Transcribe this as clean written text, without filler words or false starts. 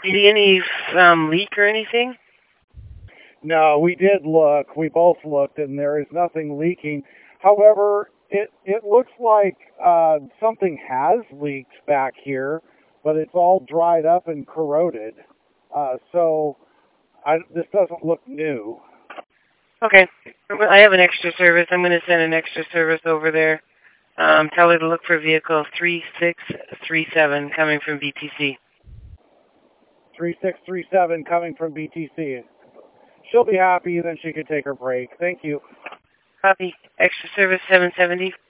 See any leak or anything? No, we did look. We both looked, and there is nothing leaking. However, it looks like something has leaked back here, but it's all dried up and corroded. This doesn't look new. Okay. I have an extra service. I'm going to send an extra service over there. Tell her to look for vehicle 3637 coming from BTC. 3637 coming from BTC. She'll be happy, then she can take her break. Thank you. Copy. Extra service 770.